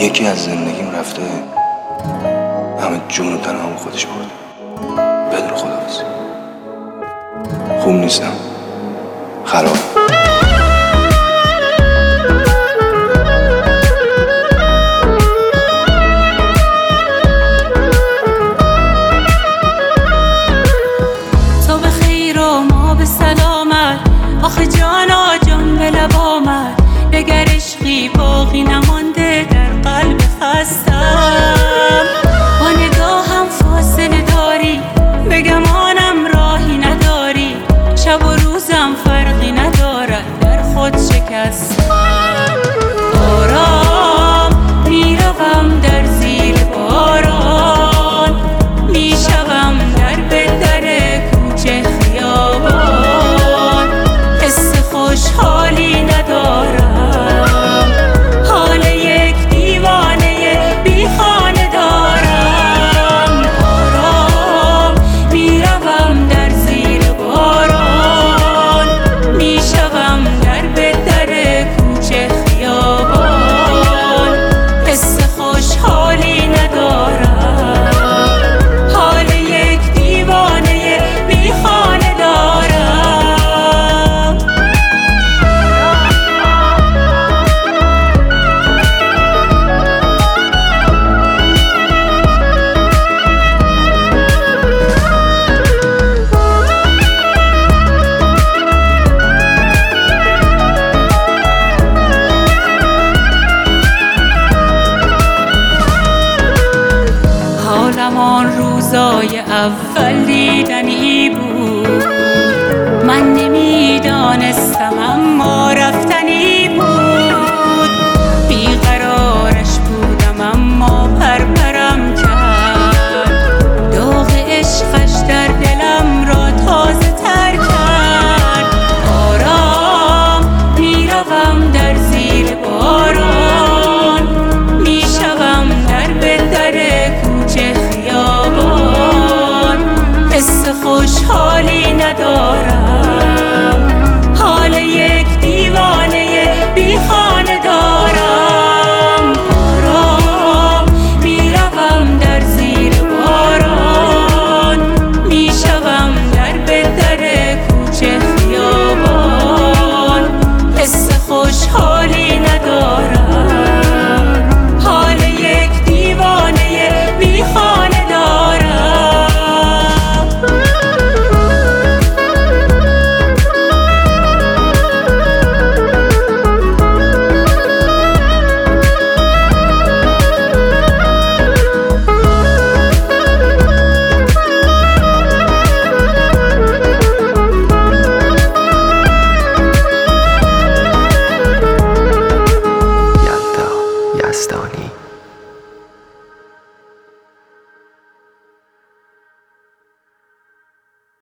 یکی از زندگیم رفته، همه جون و تنهام خودش برده. بدون خداحافظی. خوب نیستم، خراب. تو به خیر و ما به سلامت، آخه جانا جان به لب آمد. دگر عشقی باقی نمانده در قلب خستم. با نگاهم فاصله داری، به گمانم راهی نداری. شب و روزم فرقی ندارد، در خود شکستم. آرام میروم در زیر باران، میشوم در به در کوچه خیابان. حس خوشحالی ندارم، حال یک دیوانه بی خانه دارم. آرام میروم در زیر باران، میشوم در به در کوچه خیابان. حس خوشحالی ندارم، حال یک دیوانه بی خانه دارم. حالم آن روزای اول دیدنی بود، من نمیدانستم اما رفتنی بود. بیقرارش بودم اما پرپرم کرد، داغ عشقش در دلم را تازه تر کرد. آرام میروم در زیر باران، میشوم در به در کوچه خیابان. حس خوشحالی ندارم، حال یک دیوانه بی خانه دارم. آرام میروم در زیر باران، میشوم در به در کوچه خیابان. حس خوشحالی